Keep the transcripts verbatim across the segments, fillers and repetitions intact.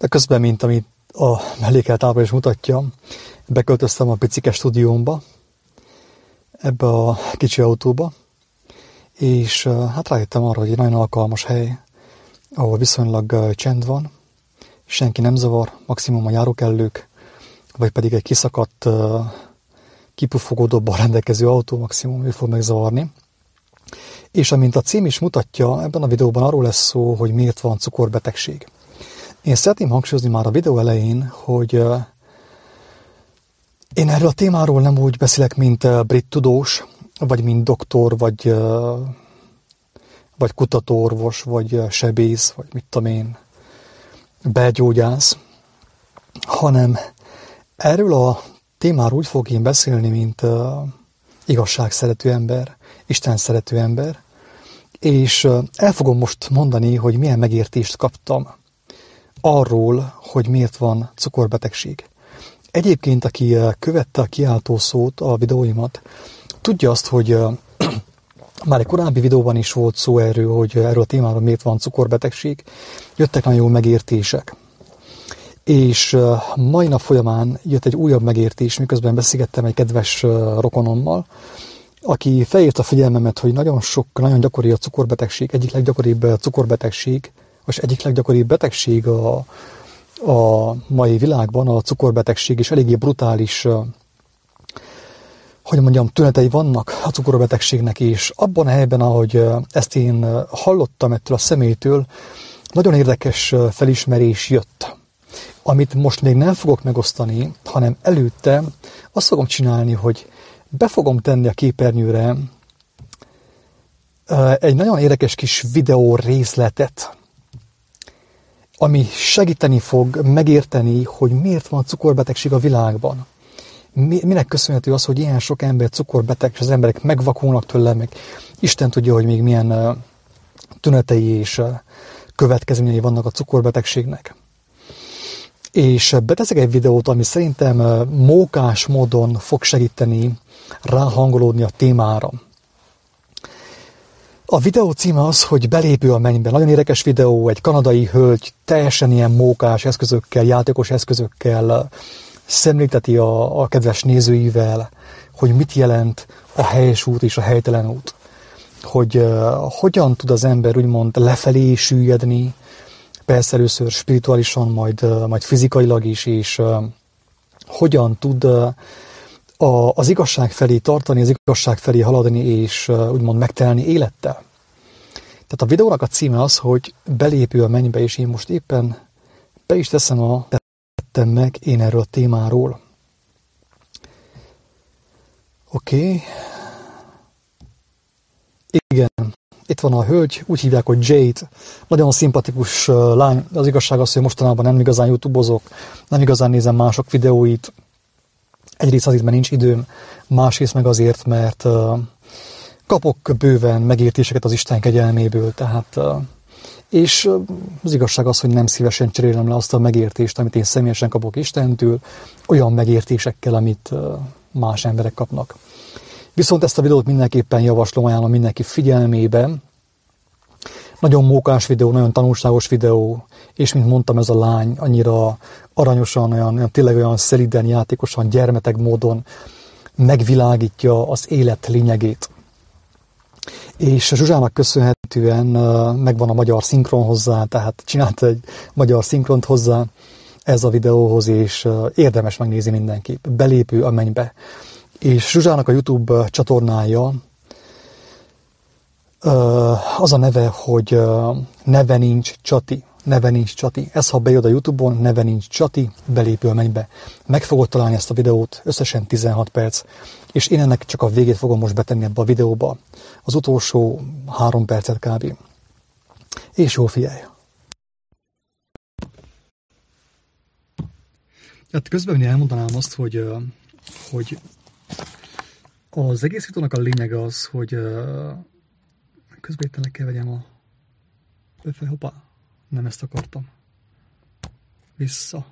Közben, mint amit a mellékelt ábra is mutatja, beköltöztem a picike stúdiómba, ebbe a kicsi autóba, és hát rájöttem arra, hogy egy nagyon alkalmas hely, ahol viszonylag csend van, senki nem zavar, maximum a járókelők, vagy pedig egy kiszakadt, kipufogódóban rendelkező autó, maximum ő fog megzavarni. És amint a cím is mutatja, ebben a videóban arról lesz szó, hogy miért van cukorbetegség. Én szeretném hangsúlyozni már a videó elején, hogy én erről a témáról nem úgy beszélek, mint brit tudós, vagy mint doktor, vagy, vagy kutatóorvos, vagy sebész, vagy mit tudom én, belgyógyász, hanem erről a témáról úgy fogok én beszélni, mint igazságszerető ember, Isten szerető ember, és el fogom most mondani, hogy milyen megértést kaptam arról, hogy miért van cukorbetegség. Egyébként, aki követte a kiáltó szót, a videóimat, tudja azt, hogy már egy korábbi videóban is volt szó erről, hogy erről a témáról miért van cukorbetegség. Jöttek nagyon jó megértések. És mai nap folyamán jött egy újabb megértés, miközben beszélgettem egy kedves rokonommal, aki felírta a figyelmemet, hogy nagyon sok, nagyon gyakori a cukorbetegség, egyik leggyakoribb cukorbetegség, vagy egyik leggyakoribb betegség a, a mai világban, a cukorbetegség, és eléggé brutális, hogy mondjam, tünetei vannak a cukorbetegségnek, és abban a helyben, ahogy ezt én hallottam ettől a személytől, nagyon érdekes felismerés jött, amit most még nem fogok megosztani, hanem előtte azt fogom csinálni, hogy be fogom tenni a képernyőre egy nagyon érdekes kis videó részletet, ami segíteni fog megérteni, hogy miért van cukorbetegség a világban. Minek köszönhető az, hogy ilyen sok ember cukorbeteg, és az emberek megvakulnak tőle, meg Isten tudja, hogy még milyen tünetei és következményei vannak a cukorbetegségnek. És beteszek egy videót, ami szerintem mókás módon fog segíteni ráhangolódni a témára. A videó címe az, hogy Belépő a mennybe. Nagyon érdekes videó, egy kanadai hölgy teljesen ilyen mókás eszközökkel, játékos eszközökkel szemlélteti a, a kedves nézőivel, hogy mit jelent a helyes út és a helytelen út. Hogy uh, hogyan tud az ember úgymond lefelé süllyedni, persze először spirituálisan, majd, uh, majd fizikailag is, és uh, hogyan tud uh, a, az igazság felé tartani, az igazság felé haladni, és uh, úgymond megtelni élettel. Tehát a videónak a címe az, hogy Belépő a mennybe, és én most éppen be is teszem a tettem meg én erről a témáról. Oké. Okay. Igen. Itt van a hölgy, úgy hívják, hogy Jade. Nagyon szimpatikus lány. Az igazság az, hogy mostanában nem igazán youtubozok, nem igazán nézem mások videóit. Egyrészt azért, mert nincs időm, másrészt meg azért, mert uh, kapok bőven megértéseket az Isten kegyelméből, tehát uh, és uh, az igazság az, hogy nem szívesen cserélem le azt a megértést, amit én személyesen kapok Istentől, olyan megértésekkel, amit uh, más emberek kapnak. Viszont ezt a videót mindenképpen javaslom, ajánlom mindenki figyelmében. Nagyon mókás videó, nagyon tanulságos videó, és mint mondtam, ez a lány annyira aranyosan, olyan, olyan tényleg olyan szeliden, játékosan, gyermeteg módon megvilágítja az élet lényegét. És Zsuzsának köszönhetően megvan a magyar szinkron hozzá, tehát csinált egy magyar szinkront hozzá ez a videóhoz, és érdemes megnézni mindenképp. Belépő a mennybe. És Zsuzsának a YouTube csatornája az a neve, hogy Neve nincs Csati. Neve nincs Csati. Ez, ha bejön a YouTube-on, Neve nincs Csati, Belépő a mennybe. Meg fogod találni ezt a videót, összesen tizenhat perc, és én ennek csak a végét fogom most betenni ebbe a videóba. Az utolsó három percet kb. És jó figyelj! Hát közben én elmondanám azt, hogy, hogy az egész videónak a lényege az, hogy közben itt kell vegyem a öfe, hoppá, nem ezt akartam. Vissza.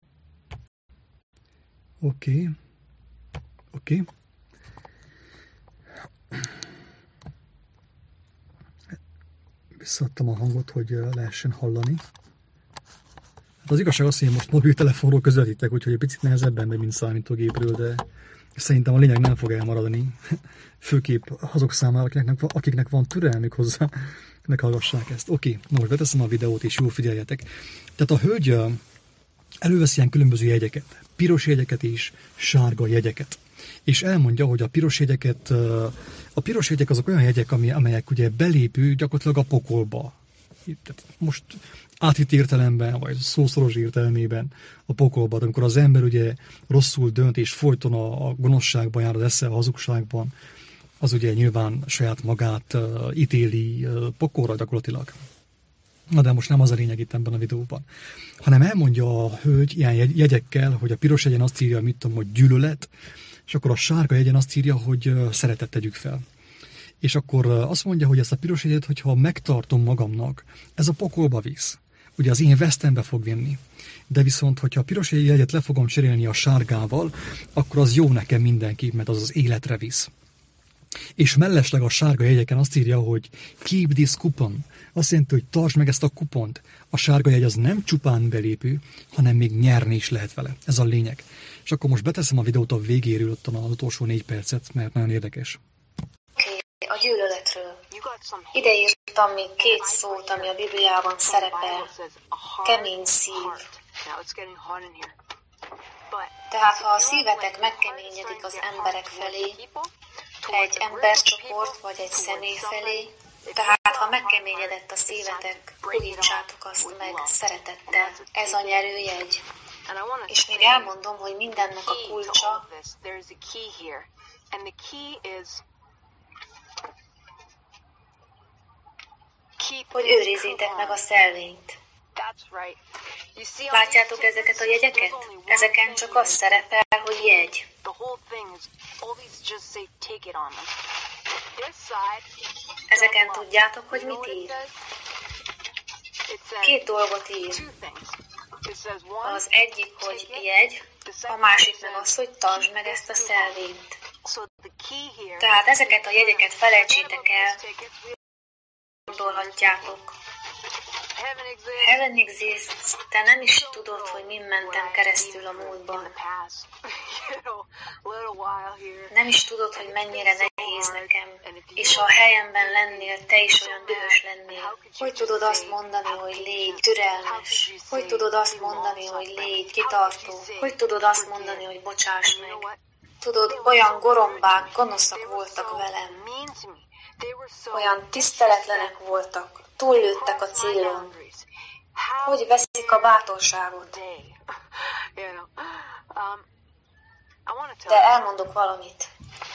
Oké. Okay. Oké. Okay. Visszaadtam a hangot, hogy lehessen hallani. Hát az igazság az, hogy én most mobiltelefonról közvetítek, úgyhogy egy picit nehezebben megy, mint számítógépről, de szerintem a lényeg nem fog elmaradni. Főképp azok számára, akiknek, akiknek van türelmük hozzá, meghallgassák ezt. Oké, okay, na most beteszem a videót, és jól figyeljetek. Tehát a hölgy elővesz ilyen különböző jegyeket, piros jegyeket és sárga jegyeket. És elmondja, hogy a piros jegyeket, a piros jegyek azok olyan jegyek, amelyek ugye belépő gyakorlatilag a pokolba. Tehát most áthitt értelemben, vagy szószoros értelmében a pokolba, amikor az ember ugye rosszul dönt, és folyton a, a gonoszságban jár az esze, a hazugságban, az ugye nyilván saját magát uh, ítéli uh, pokolra gyakorlatilag. Na de most nem az a lényeg itt ebben a videóban, hanem elmondja a hölgy ilyen jegyekkel, hogy a piros jegyen azt írja, mit tudom, hogy gyűlölet, és akkor a sárga jegyen azt írja, hogy uh, szeretet tegyük fel. És akkor uh, azt mondja, hogy ezt a piros jegyet, hogyha megtartom magamnak, ez a pokolba visz. Ugye az én vesztembe fog vinni. De viszont, hogyha a piros jegyet le fogom cserélni a sárgával, akkor az jó nekem mindenképp, mert az az életre visz. És mellesleg a sárga jegyeken azt írja, hogy keep this coupon. Azt jelenti, hogy tartsd meg ezt a kupont. A sárga jegy az nem csupán belépő, hanem még nyerni is lehet vele. Ez a lényeg. És akkor most beteszem a videót a végéről, ott az utolsó négy percet, mert nagyon érdekes. A gyűlöletről. Ide írtam még két szót, ami a Bibliában szerepel. Kemény szív. Tehát ha a szívetek megkeményedik az emberek felé, egy embercsoport vagy egy személy felé, tehát ha megkeményedett a szívetek, puhítsátok azt meg szeretettel. Ez a nyerőjegy. És még elmondom, hogy mindennek a kulcsa, hogy őrizzétek meg a szelvényt. Látjátok ezeket a jegyeket? Ezeken csak az szerepel, hogy jegy. Ezeken tudjátok, hogy mit ír? Két dolgot ír. Az egyik, hogy jegy, a másik meg az, hogy tartsd meg ezt a szelvényt. Tehát ezeket a jegyeket felejtsétek el, gondolhatjátok. Heaven exists, te nem is tudod, hogy min mentem keresztül a múltban. Nem is tudod, hogy mennyire nehéz nekem, és ha a helyemben lennél, te is olyan dühös lennél. Hogy tudod azt mondani, hogy légy türelmes? Hogy tudod azt mondani, hogy légy kitartó? Hogy tudod azt mondani, hogy bocsáss meg? Tudod, olyan gorombák, gonoszak voltak velem. Olyan tiszteletlenek voltak, túllőttek a célon. Hogy veszik a bátorságot? De elmondok valamit.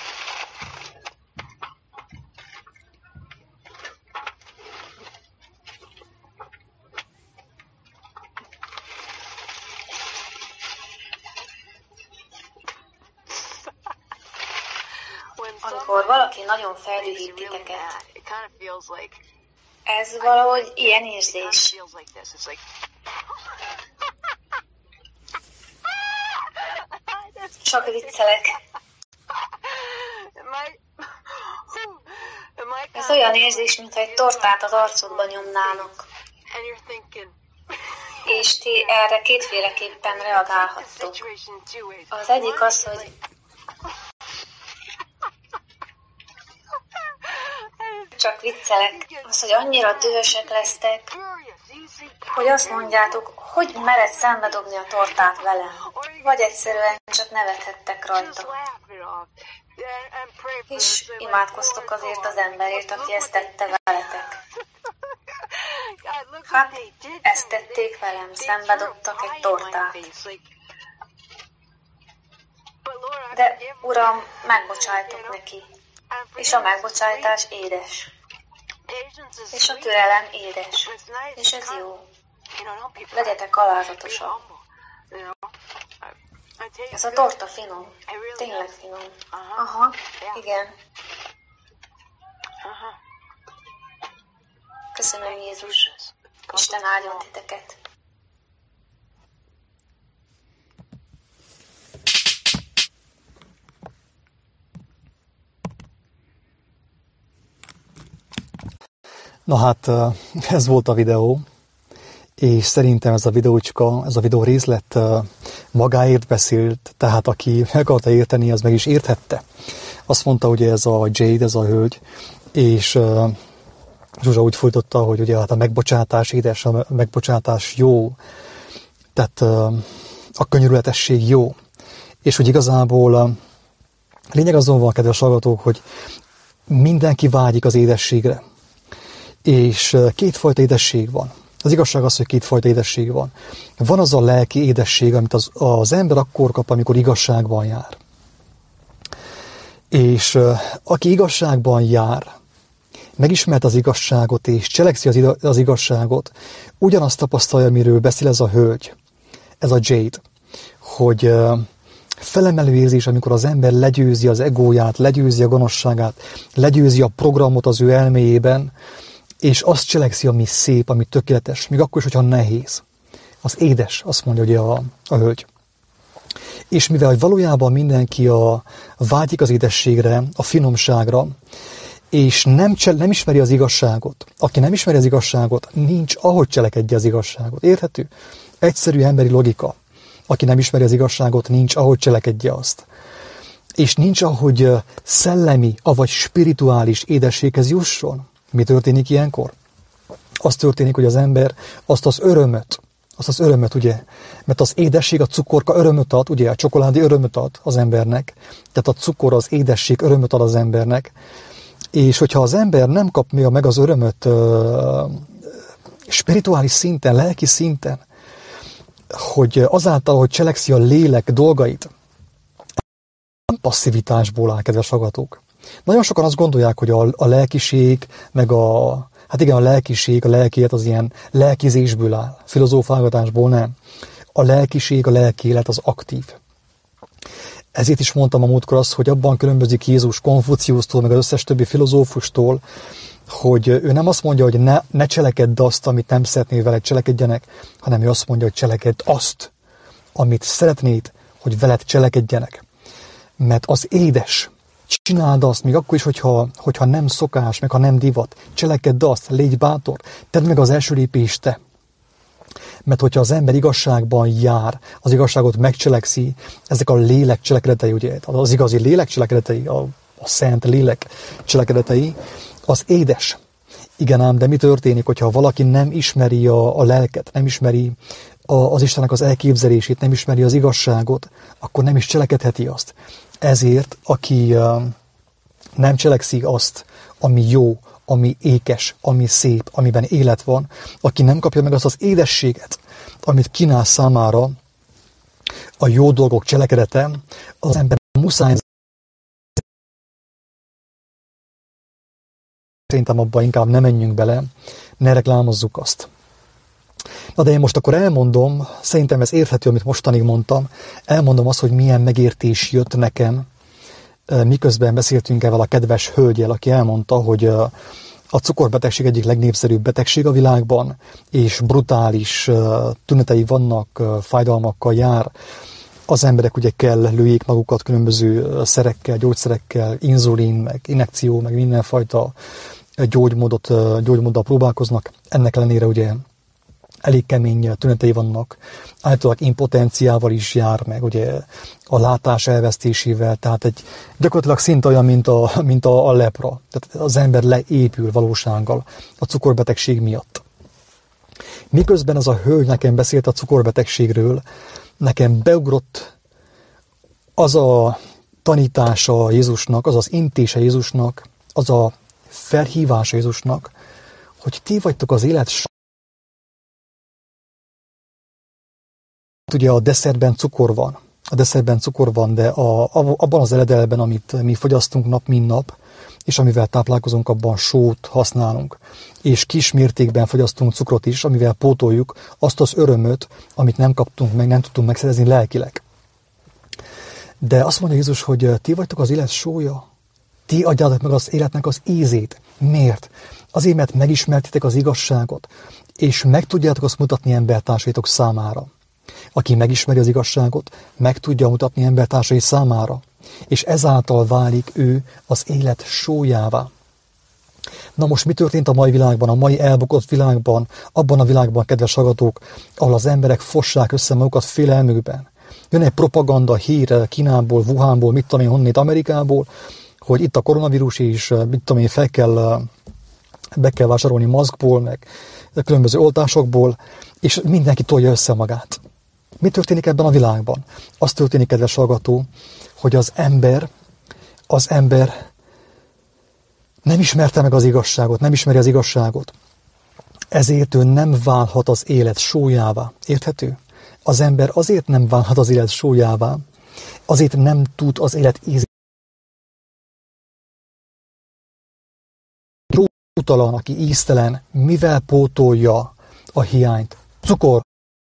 Amikor valaki nagyon feldühít titeket, ez valahogy ilyen érzés. Csak viccelek. Ez olyan érzés, mintha egy tortát az arcodba nyomnának. És ti erre kétféleképpen reagálhattok. Az egyik az, hogy csak viccelek, az, hogy annyira dühösek lesztek, hogy azt mondjátok, hogy mered szembedobni a tortát velem, vagy egyszerűen csak nevethettek rajta. És imádkoztok azért az emberért, aki ezt tette veletek. Hát, ezt tették velem, szembedobtak egy tortát. De, Uram, megbocsájtok neki. És a megbocsájtás édes. És a türelem édes. És ez jó. Legyetek alázatosak. Ez a torta finom. Tényleg finom. Aha, igen. Köszönöm, Jézus. Isten áldjon titeket. Na hát, ez volt a videó, és szerintem ez a videócska, ez a videó részlet magáért beszélt, tehát aki meg akarta érteni, az meg is érthette. Azt mondta, hogy ez a Jade, ez a hölgy, és Zsuzsa úgy folytatta, hogy ugye hát a megbocsátás édes, a megbocsátás jó, tehát a könyörületesség jó, és hogy igazából a lényeg azon van, kedves hallgatók, hogy mindenki vágyik az édességre, és kétfajta édesség van. Az igazság az, hogy kétfajta édesség van. Van az a lelki édesség, amit az, az ember akkor kap, amikor igazságban jár. És uh, aki igazságban jár, megismert az igazságot, és cselekszi az, az igazságot, ugyanazt tapasztalja, amiről beszél ez a hölgy, ez a Jade, hogy uh, felemelő érzés, amikor az ember legyőzi az egóját, legyőzi a gonoszságát, legyőzi a programot az ő elméjében, és azt cselekszi, ami szép, ami tökéletes, még akkor is, hogyha nehéz. Az édes, azt mondja ugye a, a hölgy. És mivel valójában mindenki a, vágyik az édességre, a finomságra, és nem, nem ismeri az igazságot. Aki nem ismeri az igazságot, nincs ahogy cselekedje az igazságot. Érthető? Egyszerű emberi logika. Aki nem ismeri az igazságot, nincs ahogy cselekedje azt. És nincs ahogy szellemi, avagy spirituális édességhez jusson. Mi történik ilyenkor? Az történik, hogy az ember azt az örömöt, azt az örömöt, ugye, mert az édesség, a cukorka örömöt ad, ugye, a csokoládé örömöt ad az embernek, tehát a cukor, az édesség örömöt ad az embernek, és hogyha az ember nem kap meg az örömöt uh, spirituális szinten, lelki szinten, hogy azáltal, hogy cselekszi a lélek dolgait, nem passzivitásból áll, kedves hallgatók. Nagyon sokan azt gondolják, hogy a, a lelkiség, meg a, hát igen, a lelkiség, a lelkiélet az ilyen lelkizésből áll, filozófálgatásból nem. A lelkiség, a lelkiélet az aktív. Ezért is mondtam a múltkor azt, hogy abban különbözik Jézus Konfuciusztól, meg az összes többi filozófustól, hogy ő nem azt mondja, hogy ne, ne cselekedd azt, amit nem szeretnél veled cselekedjenek, hanem ő azt mondja, hogy cselekedd azt, amit szeretnéd, hogy veled cselekedjenek. Mert az édes. Csináld azt, még akkor is, hogyha, hogyha nem szokás, meg ha nem divat. Cselekedj azt, légy bátor, tedd meg az első lépést te. Mert hogyha az ember igazságban jár, az igazságot megcselekszi, ezek a lélek cselekedetei, ugye, az igazi lélek cselekedetei, a, a szent lélek cselekedetei, az édes. Igen ám, de mi történik, hogyha valaki nem ismeri a, a lelket, nem ismeri a, az Istennek az elképzelését, nem ismeri az igazságot, akkor nem is cselekedheti azt. Ezért, aki uh, nem cselekszi azt, ami jó, ami ékes, ami szép, amiben élet van, aki nem kapja meg azt az édességet, amit kínál számára a jó dolgok cselekedete, az ember muszáj. Szerintem abban inkább ne menjünk bele, ne reklámozzuk azt. Na de én most akkor elmondom, szerintem ez érthető, amit mostanig mondtam, elmondom azt, hogy milyen megértés jött nekem, miközben beszéltünk ezzel a kedves hölgyel, aki elmondta, hogy a cukorbetegség egyik legnépszerűbb betegség a világban, és brutális tünetei vannak, fájdalmakkal jár. Az emberek ugye kell lőjék magukat különböző szerekkel, gyógyszerekkel, inzulin, meg injekció, meg mindenfajta gyógymódot, gyógymóddal próbálkoznak. Ennek ellenére ugye elég kemény tünetei vannak, általában impotenciával is jár, meg ugye a látás elvesztésével, tehát egy gyakorlatilag szinte olyan, mint a, mint a, a lepra. Tehát az ember leépül valósággal a cukorbetegség miatt. Miközben az a hölgy nekem beszélt a cukorbetegségről, nekem beugrott az a tanítása Jézusnak, az az intése Jézusnak, az a felhívása Jézusnak, hogy ti vagytok az élet. Ugye a desszertben cukor van, a desszertben cukor van, de a, abban az eledelben, amit mi fogyasztunk nap, mint nap, és amivel táplálkozunk, abban sót használunk. És kis mértékben fogyasztunk cukrot is, amivel pótoljuk azt az örömöt, amit nem kaptunk meg, nem tudtunk megszerezni lelkileg. De azt mondja Jézus, hogy ti vagytok az élet sója. Ti adjátok meg az életnek az ízét. Miért? Azért, mert megismertitek az igazságot, és meg tudjátok azt mutatni embertársaitok számára. Aki megismeri az igazságot, meg tudja mutatni embertársai számára, és ezáltal válik ő az élet sójává. Na most mi történt a mai világban, a mai elbukott világban, abban a világban, kedves hallgatók, ahol az emberek fossák össze magukat félelmükben. Jön egy propaganda hír Kínából, Wuhanból, mit tudom én, honnét, Amerikából, hogy itt a koronavírus és mit tudom én, fel kell, be kell vásárolni maszkból, meg különböző oltásokból, és mindenki tolja össze magát. Mi történik ebben a világban? Az történik, kedves hallgató, hogy az ember, az ember nem ismerte meg az igazságot, nem ismeri az igazságot. Ezért ő nem válhat az élet sólyává. Érthető? Az ember azért nem válhat az élet sólyává, azért nem tud az élet ízét. Jótalan, aki íztelen, mivel pótolja a hiányt? Cukor.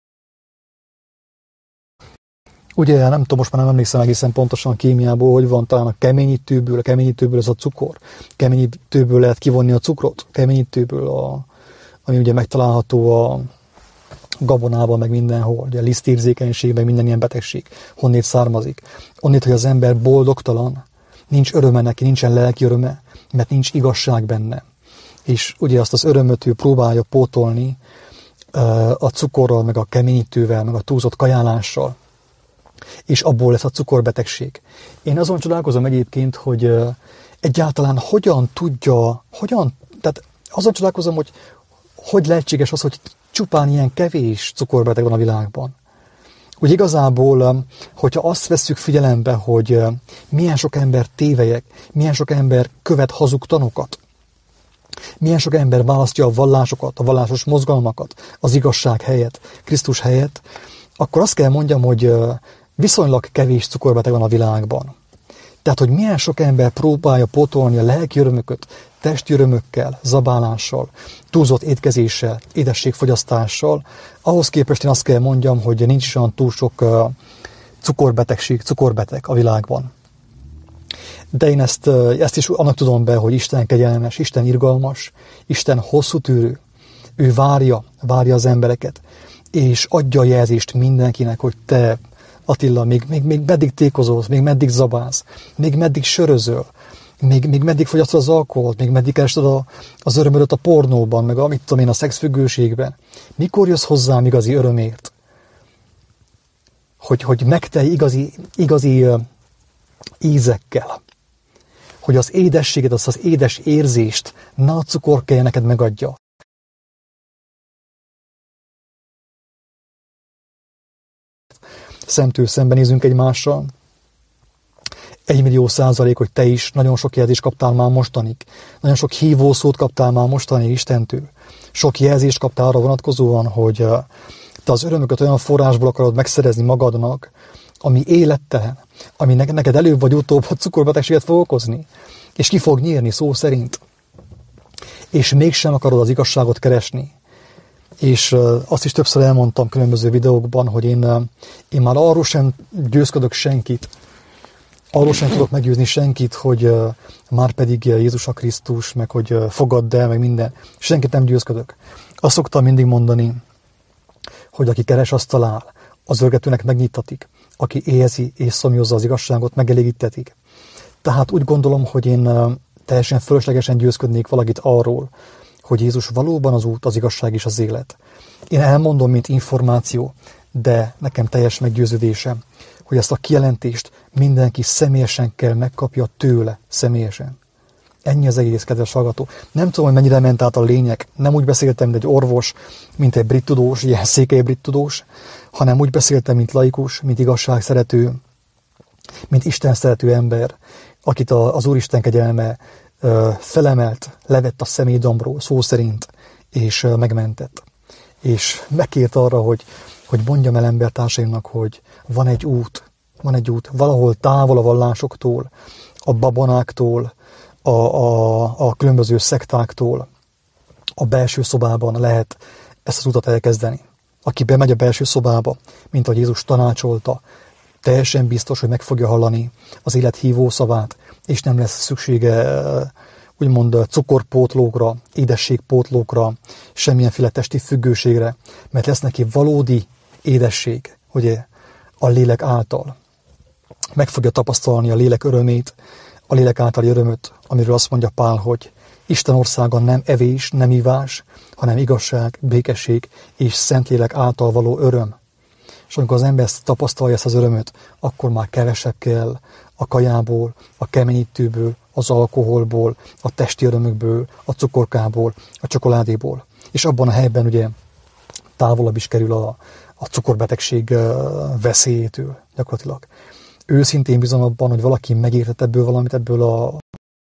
Ugye, nem tudom, most már nem emlékszem egészen pontosan a kémiából, hogy van, talán a keményítőből, a keményítőből ez a cukor. Keményítőből lehet kivonni a cukrot, keményítőből, a, ami ugye megtalálható a gabonában, meg mindenhol, ugye a lisztérzékenység, meg minden ilyen betegség, honnét származik. Onnét, hogy az ember boldogtalan, nincs öröme neki, nincsen lelki öröme, mert nincs igazság benne. És ugye azt az örömöt ő próbálja pótolni a cukorral, meg a keményítővel, meg a túlzott kajálással. És abból lesz a cukorbetegség. Én azon csodálkozom egyébként, hogy egyáltalán hogyan tudja, hogyan, tehát azon csodálkozom, hogy hogy lehetséges az, hogy csupán ilyen kevés cukorbeteg van a világban. Úgy igazából, hogyha azt vesszük figyelembe, hogy milyen sok ember tévelyek, milyen sok ember követ hazug tanokat, milyen sok ember választja a vallásokat, a vallásos mozgalmakat, az igazság helyett, Krisztus helyett, akkor azt kell mondjam, hogy viszonylag kevés cukorbeteg van a világban. Tehát, hogy milyen sok ember próbálja pótolni a lelki örömöket testi örömökkel, zabálással, túlzott étkezéssel, édességfogyasztással, ahhoz képest én azt kell mondjam, hogy nincs is olyan túl sok cukorbetegség, cukorbeteg a világban. De én ezt, ezt is annak tudom be, hogy Isten kegyelmes, Isten irgalmas, Isten hosszú tűrő. Ő várja, várja az embereket, és adja a jelzést mindenkinek, hogy te, Attila, még, még, még meddig tékozolsz, még meddig zabálsz, még meddig sörözöl, még, még meddig fogyasztod az alkoholt, még meddig kerested a, az örömödet a pornóban, meg a, mit tudom én, a szexfüggőségben. Mikor jössz hozzám igazi örömért? Hogy, hogy megtelj igazi, igazi uh, ízekkel. Hogy az édességet, azt az édes érzést ne a cukor kell neked megadja. Szemtől szembenézünk egymással. Egy millió százalék, hogy te is nagyon sok jelzést kaptál már mostanig. Nagyon sok hívószót kaptál már mostanig Istentől. Sok jelzést kaptál arra vonatkozóan, hogy te az örömöket olyan forrásból akarod megszerezni magadnak, ami élettelen, ami neked előbb vagy utóbb a cukorbetegséget fog okozni, és ki fog nyírni szó szerint. És mégsem akarod az igazságot keresni. És azt is többször elmondtam különböző videókban, hogy én, én már arról sem győzködök senkit, arról sem tudok meggyőzni senkit, hogy már pedig Jézus a Krisztus, meg hogy fogadd el, meg minden. Senkit nem győzködök. Azt szoktam mindig mondani, hogy aki keres, azt talál. Az örgetőnek megnyitatik. Aki érzi és szomjazza az igazságot, megelégítetik. Tehát úgy gondolom, hogy én teljesen fölöslegesen győzködnék valakit arról, hogy Jézus valóban az út, az igazság és az élet. Én elmondom, mint információ, de nekem teljes meggyőződésem, hogy ezt a kijelentést mindenki személyesen kell megkapja tőle, személyesen. Ennyi az egész, kedves hallgató. Nem tudom, hogy mennyire ment át a lényeg. Nem úgy beszéltem, mint egy orvos, mint egy brit tudós, ilyen székely brit tudós, hanem úgy beszéltem, mint laikus, mint igazságszerető, mint Isten szerető ember, akit az Úristen kegyelme felemelt, levett a személydombról, szó szerint, és megmentett. És megkért arra, hogy, hogy mondjam el embertársaimnak, hogy van egy út, van egy út, valahol távol a vallásoktól, a babonáktól, a, a, a különböző szektáktól, a belső szobában lehet ezt az utat elkezdeni. Aki bemegy a belső szobába, mint ahogy Jézus tanácsolta, teljesen biztos, hogy meg fogja hallani az élet hívó szavát, és nem lesz szüksége úgymond cukorpótlókra, édességpótlókra, semmilyenféle testi függőségre, mert lesz neki valódi édesség, ugye, a lélek által. Meg fogja tapasztalni a lélek örömét, a lélek általi örömöt, amiről azt mondja Pál, hogy Isten országa nem evés, nem ivás, hanem igazság, békesség és Szentlélek által való öröm. És amikor az ember tapasztalja ezt az örömöt, akkor már kevesebb kell a kajából, a keményítőből, az alkoholból, a testi örömökből, a cukorkából, a csokoládéból. És abban a helyben ugye távolabb is kerül a, a cukorbetegség veszélyétől gyakorlatilag. Őszintén bízom abban, hogy valaki megértett ebből valamit, ebből a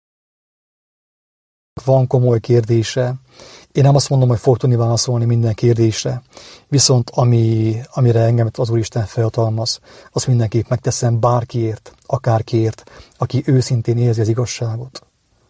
van komoly kérdése. Én nem azt mondom, hogy fog tudni válaszolni minden kérdésre, viszont ami, amire engem az Úristen felhatalmaz, azt mindenképp megteszem bárkiért, akárkiért, aki őszintén érzi az igazságot.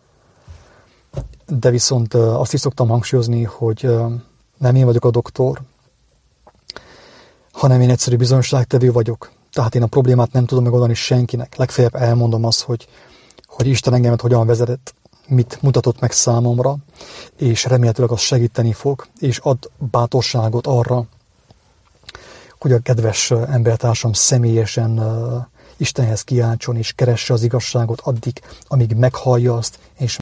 De viszont azt is szoktam hangsúlyozni, hogy nem én vagyok a doktor, hanem én egyszerű bizonyosságtevő vagyok. Tehát én a problémát nem tudom megoldani senkinek. Legfeljebb elmondom azt, hogy, hogy Isten engemet hogyan vezetett, mit mutatott meg számomra, és remélhetőleg az segíteni fog, és ad bátorságot arra, hogy a kedves embertársam személyesen uh, Istenhez kiáltson, és keresse az igazságot addig, amíg meghallja azt, és